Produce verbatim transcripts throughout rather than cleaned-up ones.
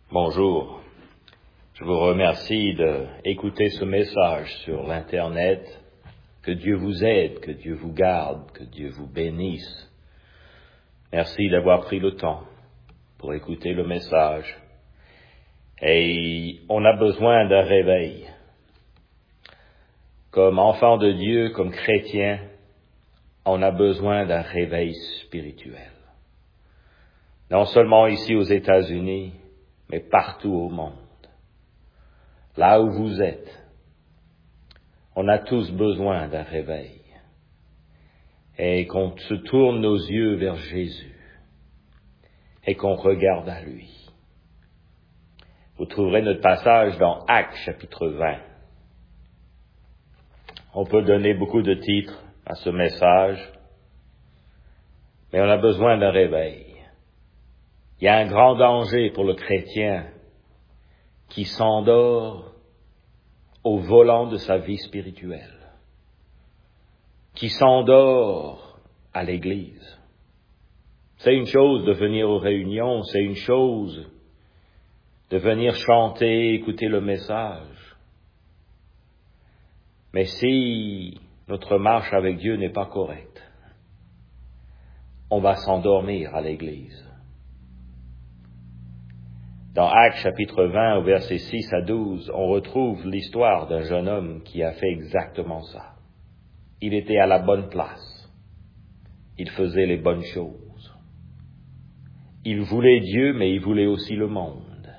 Bonjour, je vous remercie d'écouter ce message sur l'Internet. Que Dieu vous aide, que Dieu vous garde, que Dieu vous bénisse. Merci d'avoir pris le temps pour écouter le message. Et on a besoin d'un réveil. Comme enfant de Dieu, comme chrétien, on a besoin d'un réveil spirituel. Non seulement ici aux États-Unis, mais partout au monde. Là où vous êtes, on a tous besoin d'un réveil. Et qu'on se tourne nos yeux vers Jésus et qu'on regarde à lui. Vous trouverez notre passage dans Actes chapitre vingt. On peut donner beaucoup de titres à ce message, mais on a besoin d'un réveil. Il y a un grand danger pour le chrétien qui s'endort au volant de sa vie spirituelle, qui s'endort à l'église. C'est une chose de venir aux réunions, c'est une chose de venir chanter, écouter le message. Mais si notre marche avec Dieu n'est pas correcte, on va s'endormir à l'église. Dans Actes chapitre vingt, au verset six à douze, on retrouve l'histoire d'un jeune homme qui a fait exactement ça. Il était à la bonne place. Il faisait les bonnes choses. Il voulait Dieu, mais il voulait aussi le monde.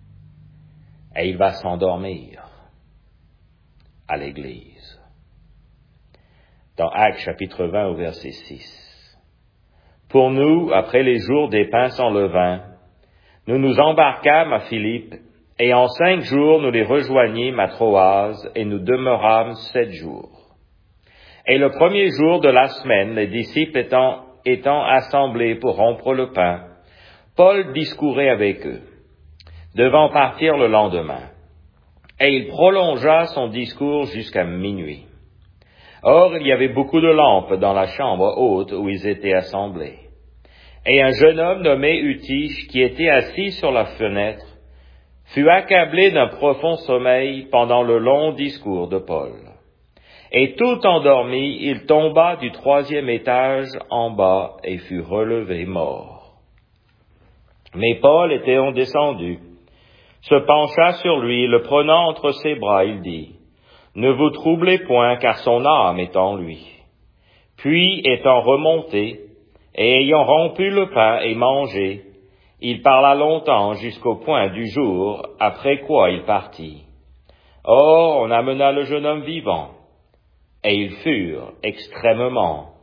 Et il va s'endormir à l'église. Dans Actes chapitre vingt, au verset six. Pour nous, après les jours des pains sans levain, nous nous embarquâmes à Philippe, et en cinq jours nous les rejoignîmes à Troas, et nous demeurâmes sept jours. Et le premier jour de la semaine, les disciples étant, étant assemblés pour rompre le pain, Paul discourait avec eux, devant partir le lendemain. Et il prolongea son discours jusqu'à minuit. Or, il y avait beaucoup de lampes dans la chambre haute où ils étaient assemblés. Et un jeune homme nommé Eutyche, qui était assis sur la fenêtre, fut accablé d'un profond sommeil pendant le long discours de Paul. Et tout endormi, il tomba du troisième étage en bas et fut relevé mort. Mais Paul, étant descendu, se pencha sur lui, le prenant entre ses bras, il dit, « Ne vous troublez point, car son âme est en lui. » Puis, étant remonté, et ayant rompu le pain et mangé, il parla longtemps jusqu'au point du jour, après quoi il partit. Or, on amena le jeune homme vivant, et ils furent extrêmement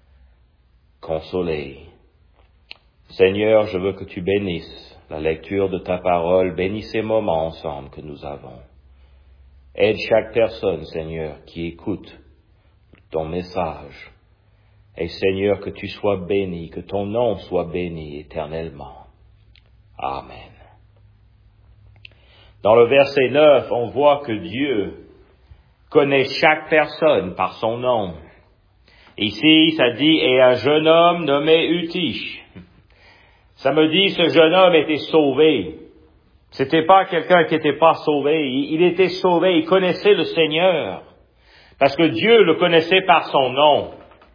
consolés. Seigneur, je veux que tu bénisses la lecture de ta parole, bénis ces moments ensemble que nous avons. Aide chaque personne, Seigneur, qui écoute ton message. Et Seigneur, que tu sois béni, que ton nom soit béni éternellement. Amen. Dans le verset neuf, on voit que Dieu connaît chaque personne par son nom. Ici, ça dit, et un jeune homme nommé Eutyche. Ça me dit, ce jeune homme était sauvé. C'était pas quelqu'un qui n'était pas sauvé. Il était sauvé, il connaissait le Seigneur. Parce que Dieu le connaissait par son nom.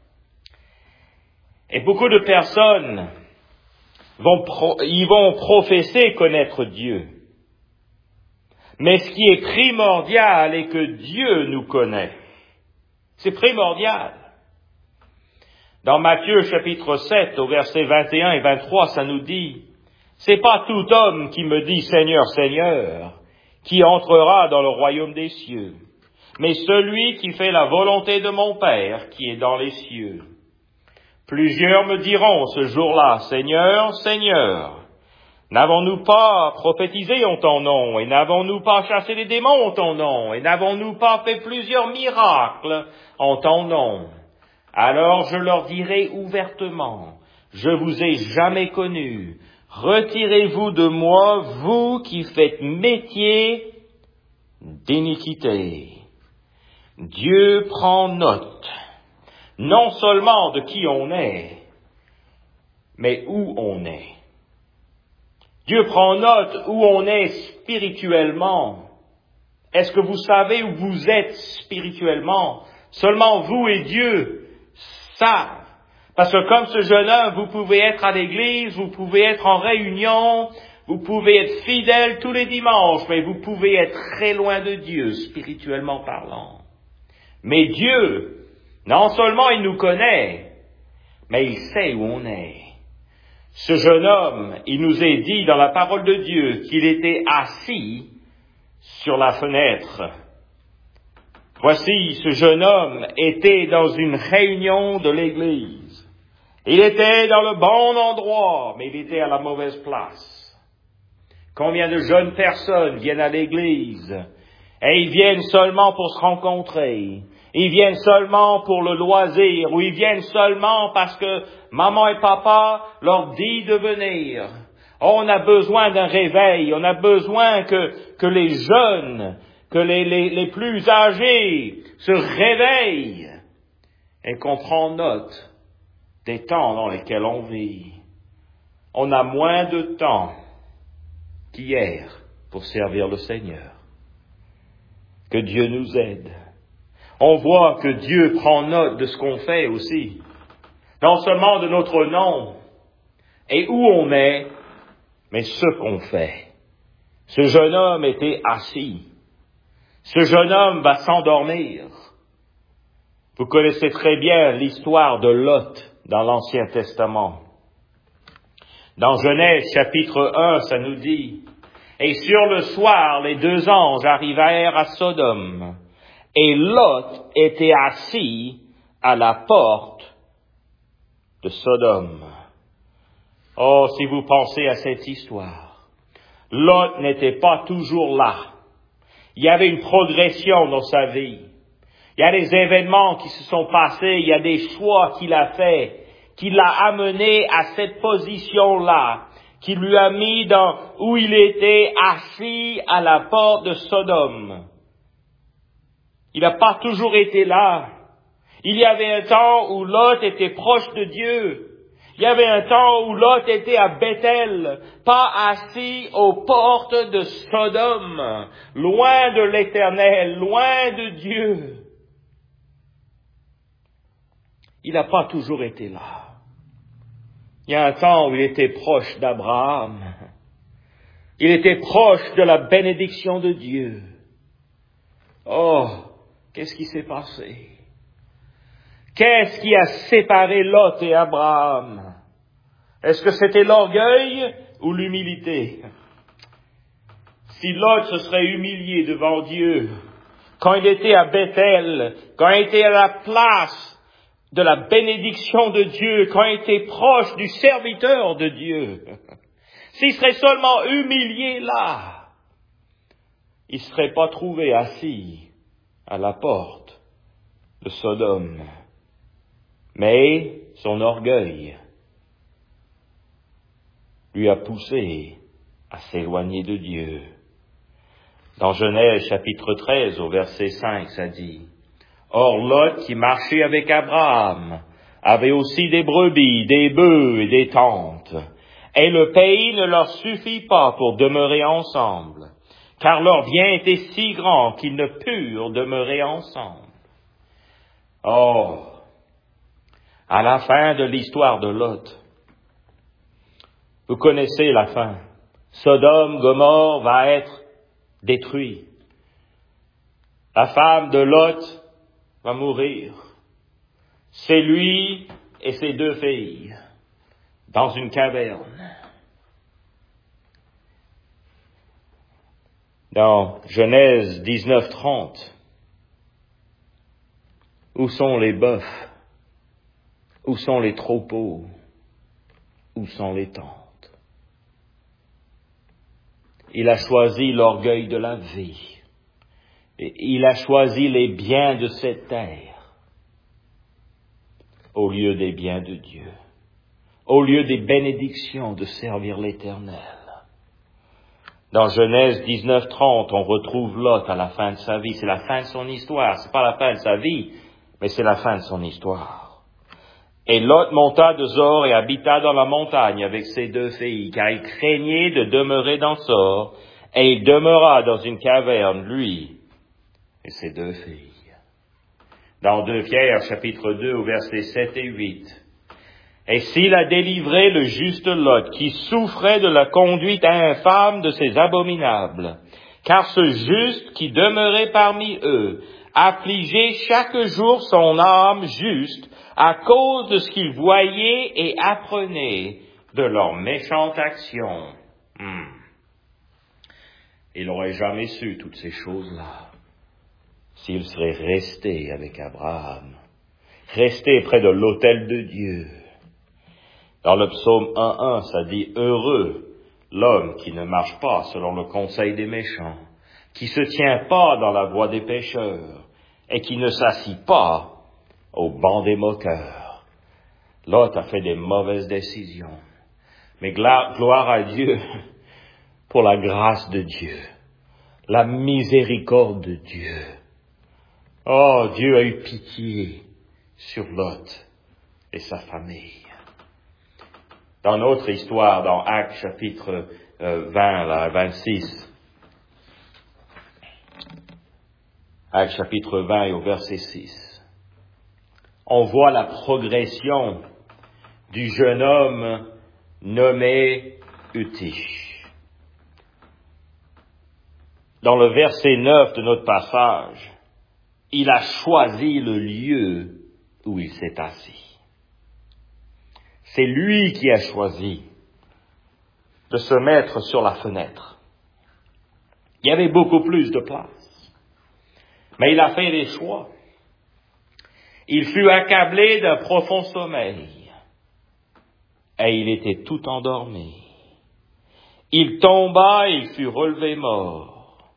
Et beaucoup de personnes vont, pro, ils vont professer connaître Dieu. Mais ce qui est primordial est que Dieu nous connaît. C'est primordial. Dans Matthieu chapitre sept, au verset vingt et un et vingt-trois, ça nous dit, « C'est pas tout homme qui me dit Seigneur, Seigneur, qui entrera dans le royaume des cieux, mais celui qui fait la volonté de mon Père qui est dans les cieux. » Plusieurs me diront ce jour-là, Seigneur, Seigneur, n'avons-nous pas prophétisé en ton nom, et n'avons-nous pas chassé les démons en ton nom, et n'avons-nous pas fait plusieurs miracles en ton nom? Alors je leur dirai ouvertement, je vous ai jamais connu, retirez-vous de moi, vous qui faites métier d'iniquité. Dieu prend note, non seulement de qui on est, mais où on est. Dieu prend note où on est spirituellement. Est-ce que vous savez où vous êtes spirituellement? Seulement vous et Dieu savent. Parce que comme ce jeune homme, vous pouvez être à l'église, vous pouvez être en réunion, vous pouvez être fidèle tous les dimanches, mais vous pouvez être très loin de Dieu, spirituellement parlant. Mais Dieu, non seulement il nous connaît, mais il sait où on est. Ce jeune homme, il nous est dit dans la parole de Dieu qu'il était assis sur la fenêtre. Voici, ce jeune homme était dans une réunion de l'église. Il était dans le bon endroit, mais il était à la mauvaise place. Combien de jeunes personnes viennent à l'église et ils viennent seulement pour se rencontrer. Ils viennent seulement pour le loisir, ou ils viennent seulement parce que maman et papa leur disent de venir. Oh, on a besoin d'un réveil, on a besoin que, que les jeunes, que les, les, les plus âgés se réveillent et qu'on prend note des temps dans lesquels on vit. On a moins de temps qu'hier pour servir le Seigneur. Que Dieu nous aide. On voit que Dieu prend note de ce qu'on fait aussi. Non seulement de notre nom et où on est, mais ce qu'on fait. Ce jeune homme était assis. Ce jeune homme va s'endormir. Vous connaissez très bien l'histoire de Lot dans l'Ancien Testament. Dans Genèse chapitre un, ça nous dit, « Et sur le soir, les deux anges arrivèrent à Sodome, et Lot était assis à la porte de Sodome. » Oh, si vous pensez à cette histoire, Lot n'était pas toujours là. Il y avait une progression dans sa vie. Il y a des événements qui se sont passés, il y a des choix qu'il a faits, qui l'a amené à cette position-là, qui lui a mis dans où il était assis à la porte de Sodome. Il n'a pas toujours été là. Il y avait un temps où Lot était proche de Dieu. Il y avait un temps où Lot était à Bethel, pas assis aux portes de Sodome, loin de l'Éternel, loin de Dieu. Il n'a pas toujours été là. Il y a un temps où il était proche d'Abraham. Il était proche de la bénédiction de Dieu. Oh, qu'est-ce qui s'est passé? Qu'est-ce qui a séparé Lot et Abraham? Est-ce que c'était l'orgueil ou l'humilité? Si Lot se serait humilié devant Dieu, quand il était à Bethel, quand il était à la place de la bénédiction de Dieu, quand il était proche du serviteur de Dieu, s'il serait seulement humilié là, il ne serait pas trouvé assis à la porte de Sodome. Mais son orgueil lui a poussé à s'éloigner de Dieu. Dans Genèse chapitre treize, au verset cinq, ça dit, « Or Lot, qui marchait avec Abraham, avait aussi des brebis, des bœufs et des tentes, et le pays ne leur suffit pas pour demeurer ensemble, car leurs biens étaient si grands qu'ils ne purent demeurer ensemble. » Oh, à la fin de l'histoire de Lot, vous connaissez la fin. Sodome, Gomorrhe va être détruit. La femme de Lot va mourir. C'est lui et ses deux filles dans une caverne. Dans Genèse dix-neuf trente, où sont les bœufs? Où sont les troupeaux? Où sont les tentes? Il a choisi l'orgueil de la vie. Et il a choisi les biens de cette terre au lieu des biens de Dieu, au lieu des bénédictions de servir l'Éternel. Dans Genèse dix-neuf trente, on retrouve Lot à la fin de sa vie. C'est la fin de son histoire. C'est pas la fin de sa vie, mais c'est la fin de son histoire. Et Lot monta de Zor et habita dans la montagne avec ses deux filles, car il craignait de demeurer dans Zor, et il demeura dans une caverne, lui et ses deux filles. Dans deux Pierre, chapitre deux, au versets sept et huit. Et s'il a délivré le juste Lot, qui souffrait de la conduite infâme de ces abominables, car ce juste qui demeurait parmi eux, affligeait chaque jour son âme juste, à cause de ce qu'il voyait et apprenait de leurs méchantes actions. Hmm. Il n'aurait jamais su toutes ces choses-là s'il serait resté avec Abraham, resté près de l'autel de Dieu. Dans le psaume un un, ça dit « Heureux l'homme qui ne marche pas selon le conseil des méchants, qui se tient pas dans la voie des pécheurs, et qui ne s'assit pas au banc des moqueurs. » Lot a fait des mauvaises décisions. Mais gloire à Dieu pour la grâce de Dieu, la miséricorde de Dieu. Oh, Dieu a eu pitié sur Lot et sa famille. Dans notre histoire, dans Actes chapitre euh, vingt, là, vingt-six, Actes chapitre vingt et au verset six, on voit la progression du jeune homme nommé Utish. Dans le verset neuf de notre passage, il a choisi le lieu où il s'est assis. C'est lui qui a choisi de se mettre sur la fenêtre. Il y avait beaucoup plus de place. Mais il a fait des choix. Il fut accablé d'un profond sommeil. Et il était tout endormi. Il tomba et il fut relevé mort.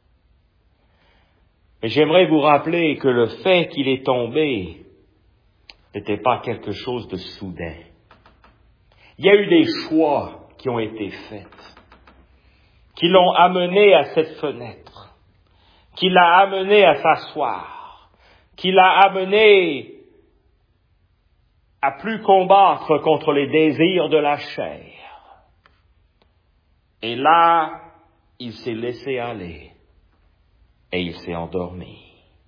Mais j'aimerais vous rappeler que le fait qu'il est tombé n'était pas quelque chose de soudain. Il y a eu des choix qui ont été faits, qui l'ont amené à cette fenêtre, qui l'a amené à s'asseoir, qui l'a amené à plus combattre contre les désirs de la chair. Et là, il s'est laissé aller et il s'est endormi.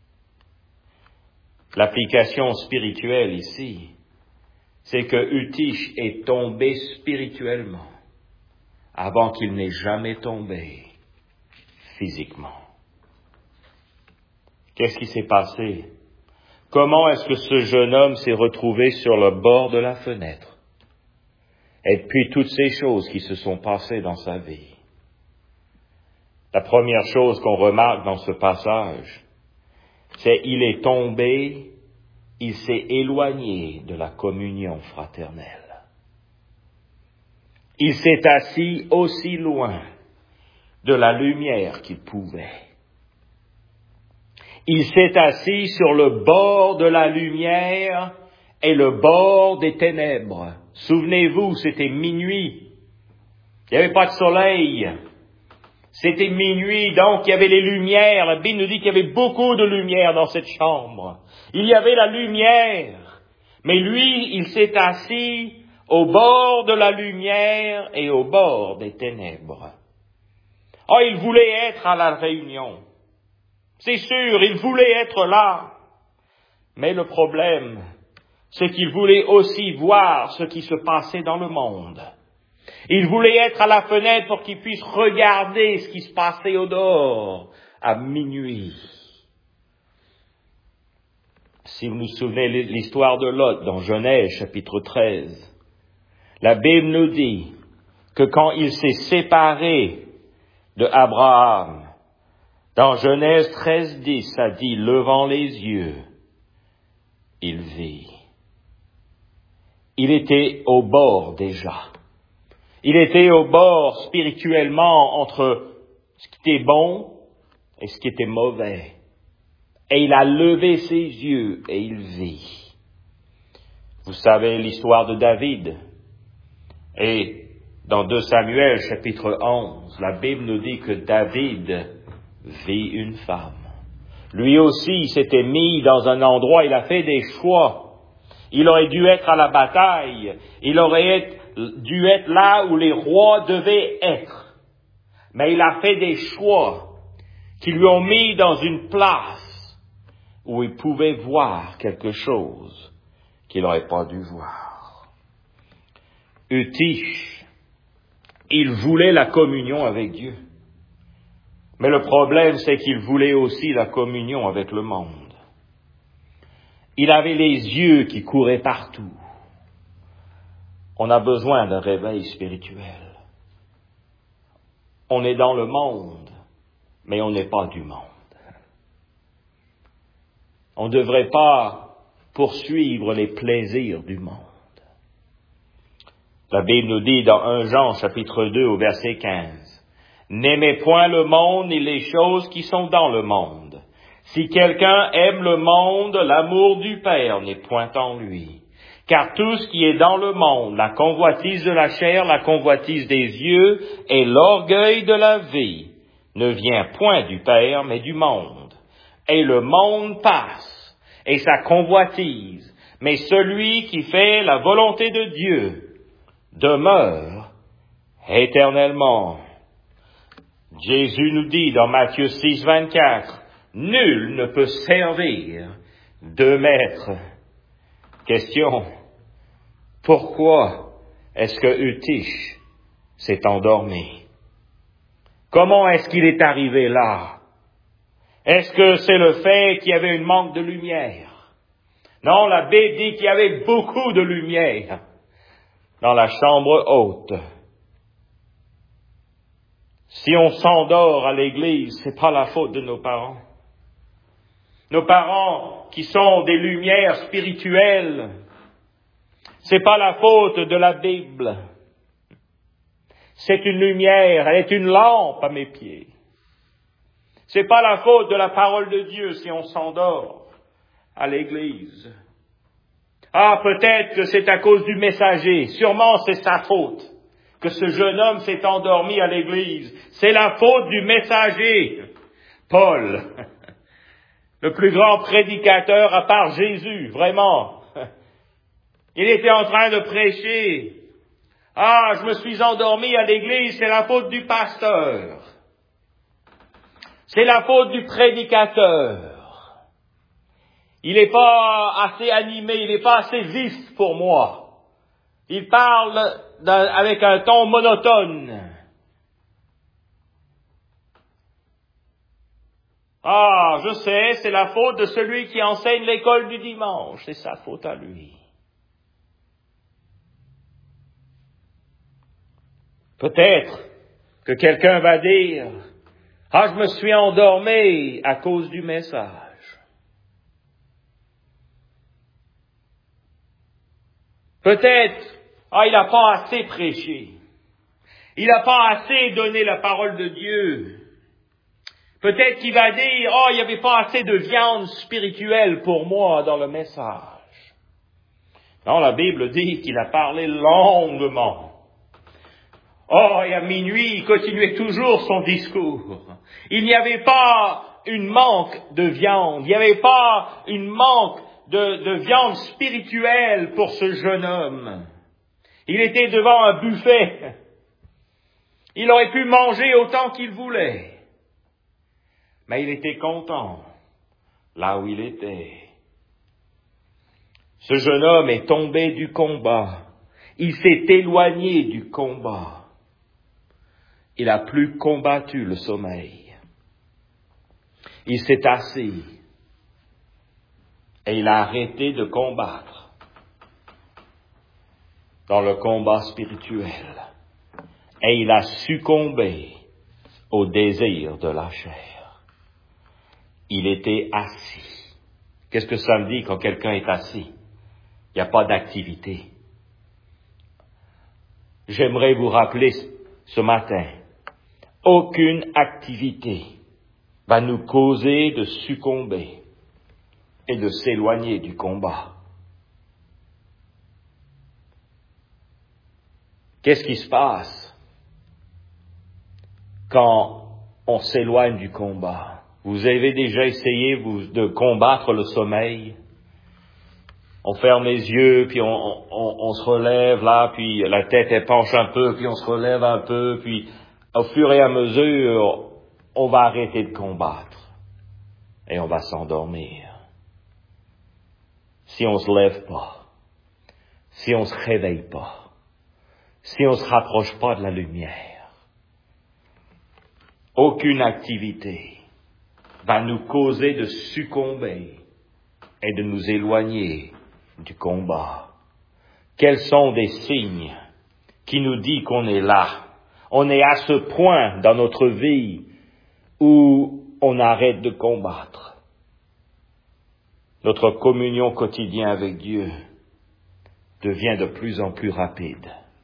L'application spirituelle ici, c'est que Utish est tombé spirituellement avant qu'il n'ait jamais tombé physiquement. Qu'est-ce qui s'est passé? Comment est-ce que ce jeune homme s'est retrouvé sur le bord de la fenêtre? Et puis toutes ces choses qui se sont passées dans sa vie. La première chose qu'on remarque dans ce passage, c'est qu'il est tombé, il s'est éloigné de la communion fraternelle. Il s'est assis aussi loin de la lumière qu'il pouvait. Il s'est assis sur le bord de la lumière et le bord des ténèbres. Souvenez-vous, c'était minuit. Il n'y avait pas de soleil. C'était minuit, donc il y avait les lumières. La Bible nous dit qu'il y avait beaucoup de lumière dans cette chambre. Il y avait la lumière. Mais lui, il s'est assis au bord de la lumière et au bord des ténèbres. Oh, il voulait être à la réunion. C'est sûr, il voulait être là. Mais le problème, c'est qu'il voulait aussi voir ce qui se passait dans le monde. Il voulait être à la fenêtre pour qu'il puisse regarder ce qui se passait au dehors à minuit. Si vous vous souvenez l'histoire de Lot dans Genèse chapitre treize, la Bible nous dit que quand il s'est séparé de Abraham, dans Genèse treize dix, ça dit « Levant les yeux, il vit ». Il était au bord déjà. Il était au bord spirituellement entre ce qui était bon et ce qui était mauvais. Et il a levé ses yeux et il vit. Vous savez l'histoire de David. Et dans deux Samuel chapitre onze, la Bible nous dit que David vit une femme. Lui aussi s'était mis dans un endroit, il a fait des choix. Il aurait dû être à la bataille. Il aurait dû être là où les rois devaient être. Mais il a fait des choix qui lui ont mis dans une place où il pouvait voir quelque chose qu'il n'aurait pas dû voir. Utiche, il voulait la communion avec Dieu. Mais le problème, c'est qu'il voulait aussi la communion avec le monde. Il avait les yeux qui couraient partout. On a besoin d'un réveil spirituel. On est dans le monde, mais on n'est pas du monde. On ne devrait pas poursuivre les plaisirs du monde. La Bible nous dit dans premier Jean chapitre deux au verset quinze, « N'aimez point le monde ni les choses qui sont dans le monde. Si quelqu'un aime le monde, l'amour du Père n'est point en lui. Car tout ce qui est dans le monde, la convoitise de la chair, la convoitise des yeux et l'orgueil de la vie, ne vient point du Père, mais du monde. Et le monde passe, et sa convoitise, mais celui qui fait la volonté de Dieu demeure éternellement. » Jésus nous dit dans Matthieu six, vingt-quatre, « Nul ne peut servir deux maîtres. » Question, pourquoi est-ce que Utiche s'est endormi? Comment est-ce qu'il est arrivé là? Est-ce que c'est le fait qu'il y avait une manque de lumière? Non, la Bible dit qu'il y avait beaucoup de lumière dans la chambre haute. Si on s'endort à l'église, c'est pas la faute de nos parents. Nos parents qui sont des lumières spirituelles, c'est pas la faute de la Bible. C'est une lumière, elle est une lampe à mes pieds. C'est pas la faute de la parole de Dieu si on s'endort à l'église. Ah, peut-être que c'est à cause du messager. Sûrement c'est sa faute que ce jeune homme s'est endormi à l'église. C'est la faute du messager. Paul, le plus grand prédicateur à part Jésus, vraiment. Il était en train de prêcher. Ah, je me suis endormi à l'église, c'est la faute du pasteur. C'est la faute du prédicateur. Il n'est pas assez animé, il n'est pas assez vif pour moi. Il parle d'un, avec un ton monotone. Ah, je sais, c'est la faute de celui qui enseigne l'école du dimanche. C'est sa faute à lui. Peut-être que quelqu'un va dire, « Ah, je me suis endormi à cause du message. » Peut-être, ah, il n'a pas assez prêché. Il n'a pas assez donné la parole de Dieu. Peut-être qu'il va dire, oh, il n'y avait pas assez de viande spirituelle pour moi dans le message. Non, la Bible dit qu'il a parlé longuement. Oh, et à minuit, il continuait toujours son discours. Il n'y avait pas une manque de viande. Il n'y avait pas une manque de, de viande spirituelle pour ce jeune homme. Il était devant un buffet. Il aurait pu manger autant qu'il voulait. Mais il était content là où il était. Ce jeune homme est tombé du combat. Il s'est éloigné du combat. Il n'a plus combattu le sommeil. Il s'est assis et il a arrêté de combattre dans le combat spirituel. Et il a succombé au désir de la chair. Il était assis. Qu'est-ce que ça me dit quand quelqu'un est assis? Il n'y a pas d'activité. J'aimerais vous rappeler ce matin, aucune activité va nous causer de succomber et de s'éloigner du combat. Qu'est-ce qui se passe quand on s'éloigne du combat? Vous avez déjà essayé vous, de combattre le sommeil? on ferme les yeux, puis on, on, on se relève là, puis la tête elle penche un peu, puis on se relève un peu, puis au fur et à mesure, on va arrêter de combattre et on va s'endormir. Si on se lève pas, si on se réveille pas, si on se rapproche pas de la lumière, aucune activité va nous causer de succomber et de nous éloigner du combat. Quels sont des signes qui nous disent qu'on est là? On est à ce point dans notre vie où on arrête de combattre. Notre communion quotidienne avec Dieu devient de plus en plus rapide.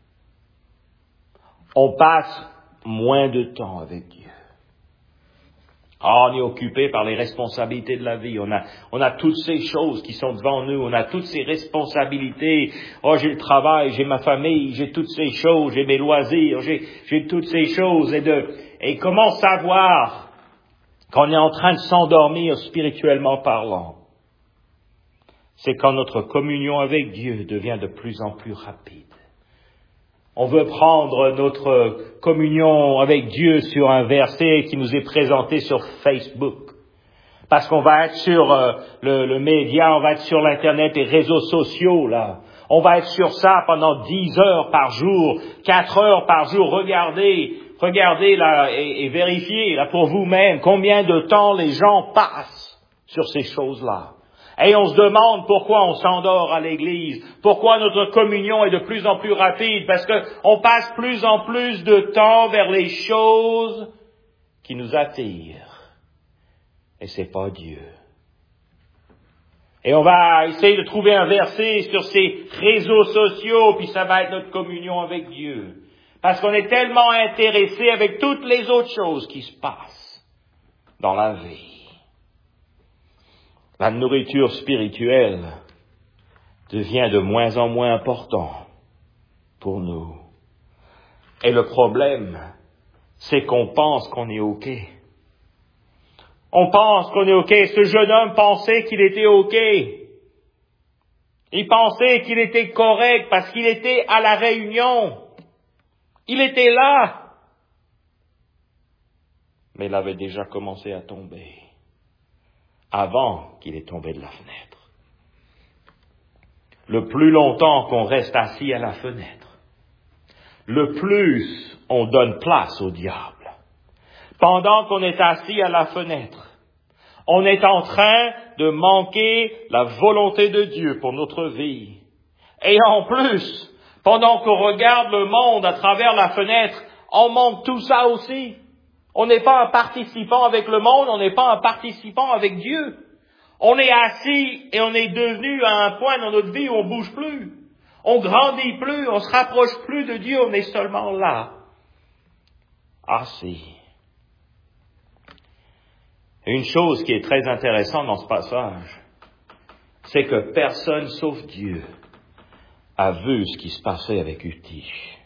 On passe moins de temps avec Dieu. Oh, on est occupé par les responsabilités de la vie. On a, on a toutes ces choses qui sont devant nous. On a toutes ces responsabilités. Oh, j'ai le travail, j'ai ma famille, j'ai toutes ces choses, j'ai mes loisirs, j'ai, j'ai toutes ces choses. Et de, et comment savoir qu'on est en train de s'endormir spirituellement parlant? C'est quand notre communion avec Dieu devient de plus en plus rapide. On veut prendre notre communion avec Dieu sur un verset qui nous est présenté sur Facebook. Parce qu'on va être sur euh, le, le média, on va être sur l'Internet, les réseaux sociaux, là. On va être sur ça pendant dix heures par jour, quatre heures par jour. Regardez, regardez là et, et vérifiez là pour vous-même combien de temps les gens passent sur ces choses-là. Et on se demande pourquoi on s'endort à l'église, pourquoi notre communion est de plus en plus rapide, parce que on passe plus en plus de temps vers les choses qui nous attirent. Et c'est pas Dieu. Et on va essayer de trouver un verset sur ces réseaux sociaux, puis ça va être notre communion avec Dieu. Parce qu'on est tellement intéressé avec toutes les autres choses qui se passent dans la vie. La nourriture spirituelle devient de moins en moins importante pour nous. Et le problème, c'est qu'on pense qu'on est OK. On pense qu'on est OK. Ce jeune homme pensait qu'il était OK. Il pensait qu'il était correct parce qu'il était à la réunion. Il était là. Mais il avait déjà commencé à tomber. Avant qu'il est tombé de la fenêtre. Le plus longtemps qu'on reste assis à la fenêtre, le plus on donne place au diable. Pendant qu'on est assis à la fenêtre, on est en train de manquer la volonté de Dieu pour notre vie. Et en plus, pendant qu'on regarde le monde à travers la fenêtre, on manque tout ça aussi. On n'est pas un participant avec le monde, on n'est pas un participant avec Dieu. On est assis et on est devenu à un point dans notre vie où on bouge plus. On grandit plus, on se rapproche plus de Dieu, on est seulement là. Assis. Une chose qui est très intéressante dans ce passage, c'est que personne sauf Dieu a vu ce qui se passait avec Utiche.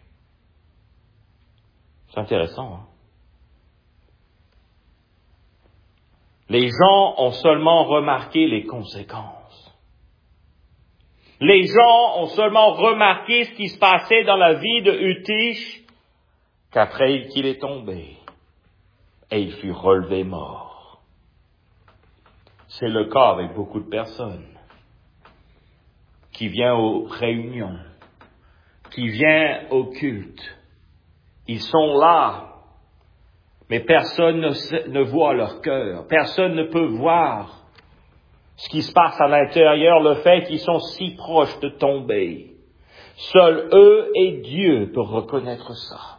C'est intéressant, hein? Les gens ont seulement remarqué les conséquences. Les gens ont seulement remarqué ce qui se passait dans la vie de Utiche qu'après qu'il est tombé et il fut relevé mort. C'est le cas avec beaucoup de personnes qui viennent aux réunions, qui viennent au culte. Ils sont là. Mais personne ne, ne voit leur cœur. Personne ne peut voir ce qui se passe à l'intérieur, le fait qu'ils sont si proches de tomber. Seuls eux et Dieu peuvent reconnaître ça.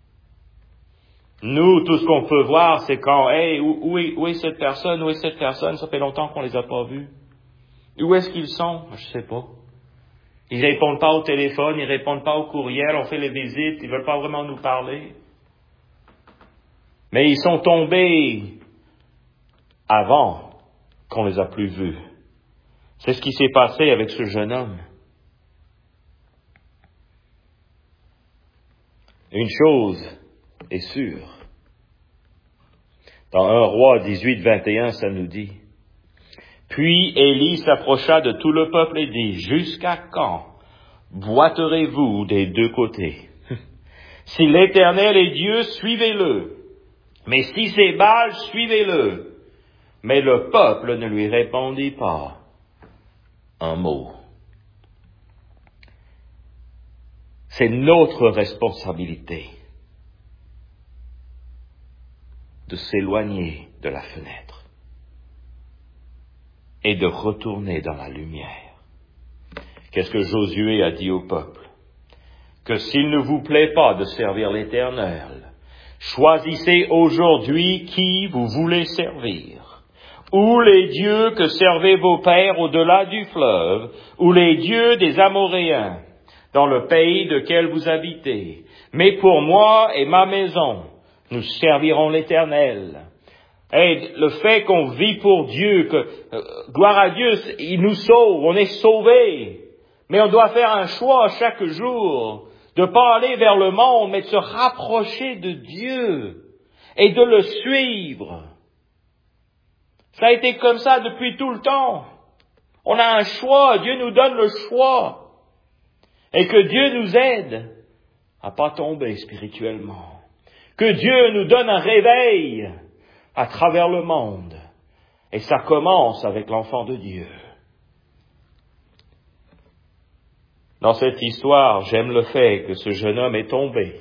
Nous, tout ce qu'on peut voir, c'est quand, hey, où, où, est, où est cette personne, où est cette personne, ça fait longtemps qu'on les a pas vus. Où est-ce qu'ils sont? Je sais pas. Ils répondent pas au téléphone, ils répondent pas au courriel, on fait les visites, ils veulent pas vraiment nous parler. Mais ils sont tombés avant qu'on les a plus vus. C'est ce qui s'est passé avec ce jeune homme. Une chose est sûre. Dans un roi dix-huit, vingt et un, ça nous dit, « Puis Élie s'approcha de tout le peuple et dit, « Jusqu'à quand boiterez-vous des deux côtés? Si l'Éternel est Dieu, suivez-le. Mais si c'est Baal, suivez-le. » Mais le peuple ne lui répondit pas un mot. C'est notre responsabilité de s'éloigner de la fenêtre et de retourner dans la lumière. Qu'est-ce que Josué a dit au peuple? Que s'il ne vous plaît pas de servir l'Éternel, choisissez aujourd'hui qui vous voulez servir. Ou les dieux que servaient vos pères au-delà du fleuve, ou les dieux des Amoréens, dans le pays de quel vous habitez. Mais pour moi et ma maison, nous servirons l'Éternel. Et le fait qu'on vit pour Dieu, que, euh, gloire à Dieu, il nous sauve, on est sauvés. Mais on doit faire un choix chaque jour de ne pas aller vers le monde, mais de se rapprocher de Dieu et de le suivre. Ça a été comme ça depuis tout le temps. On a un choix, Dieu nous donne le choix. Et que Dieu nous aide à pas tomber spirituellement. Que Dieu nous donne un réveil à travers le monde. Et ça commence avec l'enfant de Dieu. Dans cette histoire, j'aime le fait que ce jeune homme est tombé.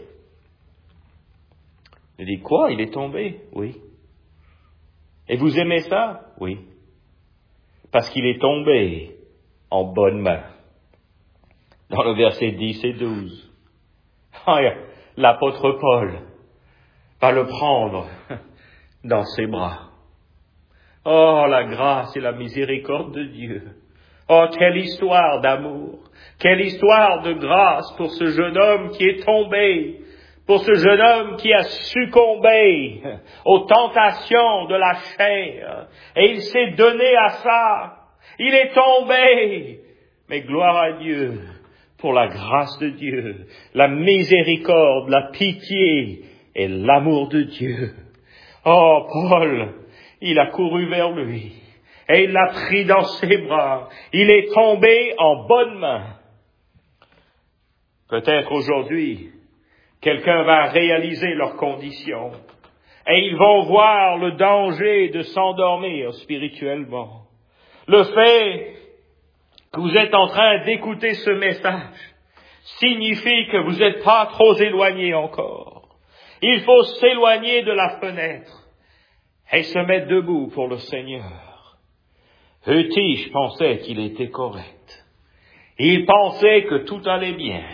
Il dit, quoi? Il est tombé? Oui. Et vous aimez ça? Oui. Parce qu'il est tombé en bonne main. Dans le verset dix et douze. Oh, l'apôtre Paul va le prendre dans ses bras. Oh, la grâce et la miséricorde de Dieu. Oh, quelle histoire d'amour. Quelle histoire de grâce pour ce jeune homme qui est tombé. Pour ce jeune homme qui a succombé aux tentations de la chair. Et il s'est donné à ça. Il est tombé. Mais gloire à Dieu pour la grâce de Dieu, la miséricorde, la pitié et l'amour de Dieu. Oh, Paul, il a couru vers lui et il l'a pris dans ses bras. Il est tombé en bonne main. Peut-être aujourd'hui, quelqu'un va réaliser leurs conditions et ils vont voir le danger de s'endormir spirituellement. Le fait que vous êtes en train d'écouter ce message signifie que vous n'êtes pas trop éloigné encore. Il faut s'éloigner de la fenêtre et se mettre debout pour le Seigneur. Eutyche pensait qu'il était correct. Il pensait que tout allait bien.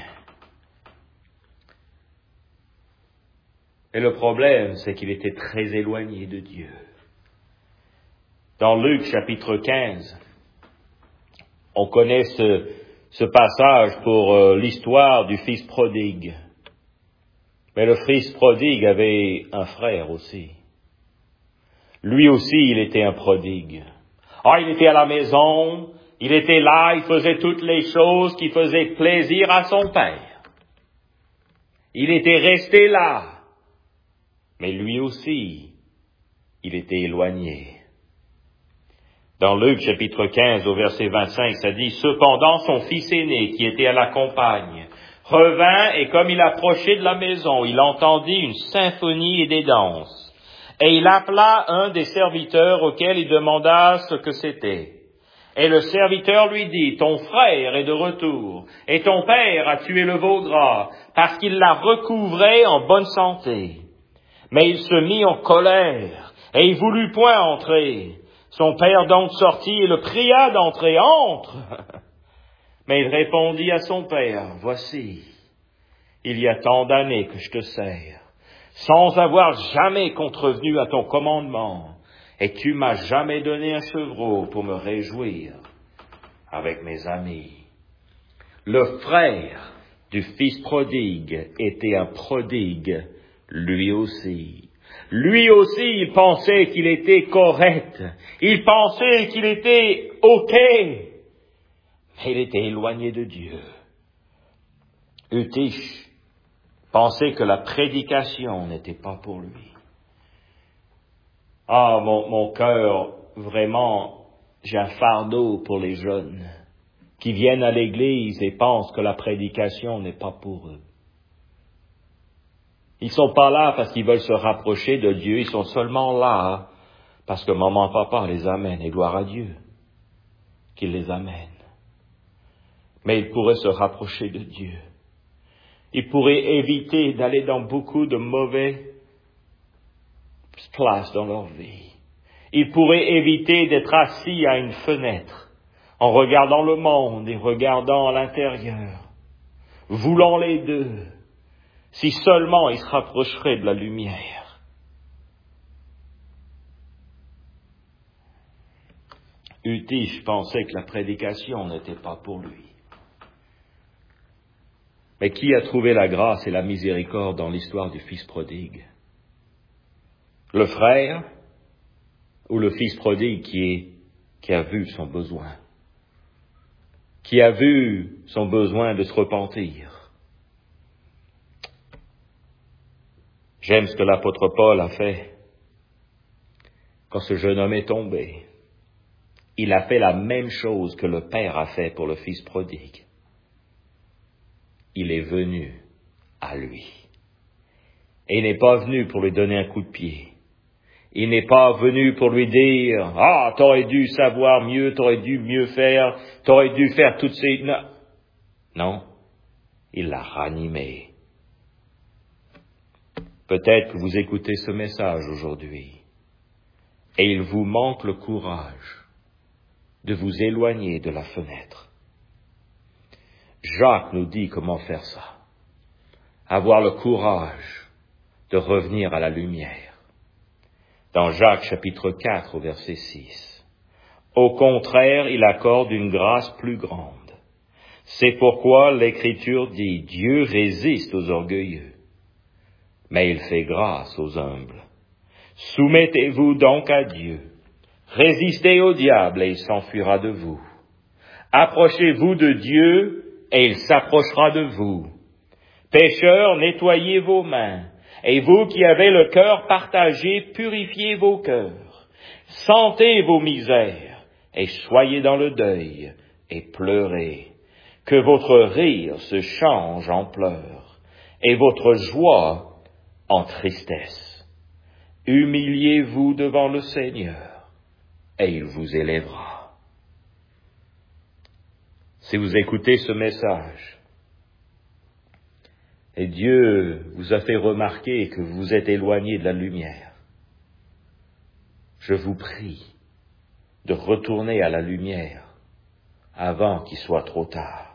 Et le problème, c'est qu'il était très éloigné de Dieu. Dans Luc chapitre quinze, on connaît ce, ce passage pour euh, l'histoire du fils prodigue. Mais le fils prodigue avait un frère aussi. Lui aussi, il était un prodigue. Ah, il était à la maison, il était là, il faisait toutes les choses qui faisaient plaisir à son père. Il était resté là. Mais lui aussi, il était éloigné. Dans Luc chapitre quinze au verset vingt-cinq, ça dit, « Cependant son fils aîné, qui était à la campagne, revint et comme il approchait de la maison, il entendit une symphonie et des danses. Et il appela un des serviteurs auquel il demanda ce que c'était. Et le serviteur lui dit, « Ton frère est de retour, et ton père a tué le veau gras, parce qu'il l'a recouvré en bonne santé. » Mais il se mit en colère, et il voulut point entrer. Son père donc sortit et le pria d'entrer. « Entre !» Mais il répondit à son père, « Voici, il y a tant d'années que je te sers, sans avoir jamais contrevenu à ton commandement, et tu m'as jamais donné un chevreau pour me réjouir avec mes amis. » Le frère du fils prodigue était un prodigue, lui aussi. Lui aussi, il pensait qu'il était correct. Il pensait qu'il était OK. Mais il était éloigné de Dieu. Eutyche pensait que la prédication n'était pas pour lui. Ah, mon, mon cœur vraiment J'ai un fardeau pour les jeunes qui viennent à l'église et pensent que la prédication n'est pas pour eux. Ils sont pas là parce qu'ils veulent se rapprocher de Dieu, ils sont seulement là parce que maman et papa les amènent, et gloire à Dieu qu'il les amène. Mais ils pourraient se rapprocher de Dieu. Ils pourraient éviter d'aller dans beaucoup de mauvaises places dans leur vie. Ils pourraient éviter d'être assis à une fenêtre en regardant le monde et regardant à l'intérieur, voulant les deux, si seulement ils se rapprocheraient de la lumière. Utiche pensait que la prédication n'était pas pour lui. Mais qui a trouvé la grâce et la miséricorde dans l'histoire du fils prodigue? Le frère ou le fils prodigue qui, est, qui a vu son besoin, qui a vu son besoin de se repentir? J'aime ce que l'apôtre Paul a fait quand ce jeune homme est tombé. Il a fait la même chose que le père a fait pour le fils prodigue. Il est venu à lui. Et il n'est pas venu pour lui donner un coup de pied. Il n'est pas venu pour lui dire « Ah, t'aurais dû savoir mieux, t'aurais dû mieux faire, t'aurais dû faire toutes ces... » Non, non, il l'a ranimé. Peut-être que vous écoutez ce message aujourd'hui et il vous manque le courage de vous éloigner de la fenêtre. Jacques nous dit comment faire ça. Avoir le courage de revenir à la lumière. Dans Jacques chapitre quatre au verset six. Au contraire, il accorde une grâce plus grande. C'est pourquoi l'Écriture dit, Dieu résiste aux orgueilleux, mais il fait grâce aux humbles. Soumettez-vous donc à Dieu. Résistez au diable et il s'enfuira de vous. Approchez-vous de Dieu et il s'approchera de vous. Pécheurs, nettoyez vos mains, et vous qui avez le cœur partagé, purifiez vos cœurs. Sentez vos misères, et soyez dans le deuil, et pleurez. Que votre rire se change en pleurs, et votre joie en tristesse. Humiliez-vous devant le Seigneur, et il vous élèvera. Si vous écoutez ce message, et Dieu vous a fait remarquer que vous vous êtes éloigné de la lumière, je vous prie de retourner à la lumière avant qu'il soit trop tard.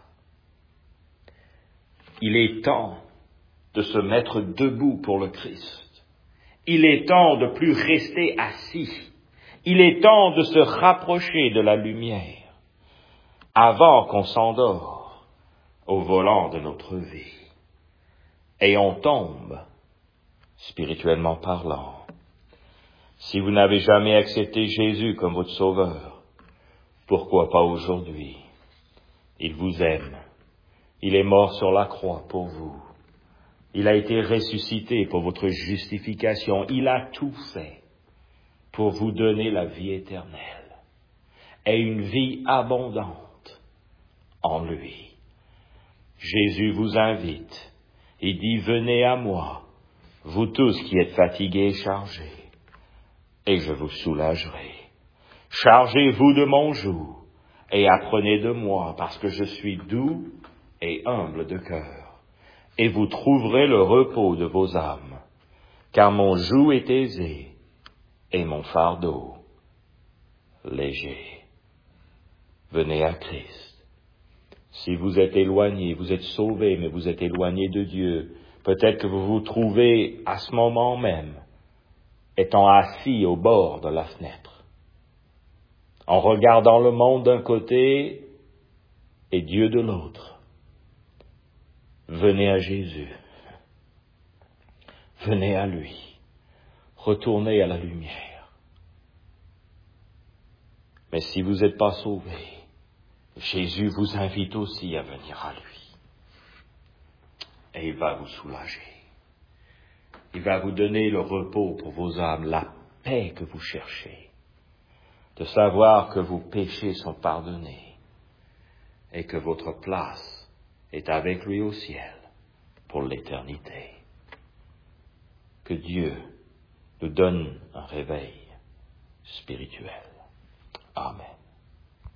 Il est temps de se mettre debout pour le Christ. Il est temps de plus rester assis. Il est temps de se rapprocher de la lumière avant qu'on s'endort au volant de notre vie. Et on tombe, spirituellement parlant. Si vous n'avez jamais accepté Jésus comme votre sauveur, pourquoi pas aujourd'hui? Il vous aime. Il est mort sur la croix pour vous. Il a été ressuscité pour votre justification. Il a tout fait pour vous donner la vie éternelle et une vie abondante en lui. Jésus vous invite. Il dit, venez à moi, vous tous qui êtes fatigués et chargés, et je vous soulagerai. Chargez-vous de mon joug, et apprenez de moi, parce que je suis doux et humble de cœur, et vous trouverez le repos de vos âmes, car mon joug est aisé, et mon fardeau léger. Venez à Christ. Si vous êtes éloigné, vous êtes sauvé, mais vous êtes éloigné de Dieu, peut-être que vous vous trouvez à ce moment même étant assis au bord de la fenêtre, en regardant le monde d'un côté et Dieu de l'autre. Venez à Jésus. Venez à lui. Retournez à la lumière. Mais si vous n'êtes pas sauvé, Jésus vous invite aussi à venir à lui. Et il va vous soulager. Il va vous donner le repos pour vos âmes, la paix que vous cherchez. de savoir que vos péchés sont pardonnés et que votre place est avec lui au ciel pour l'éternité. Que Dieu nous donne un réveil spirituel.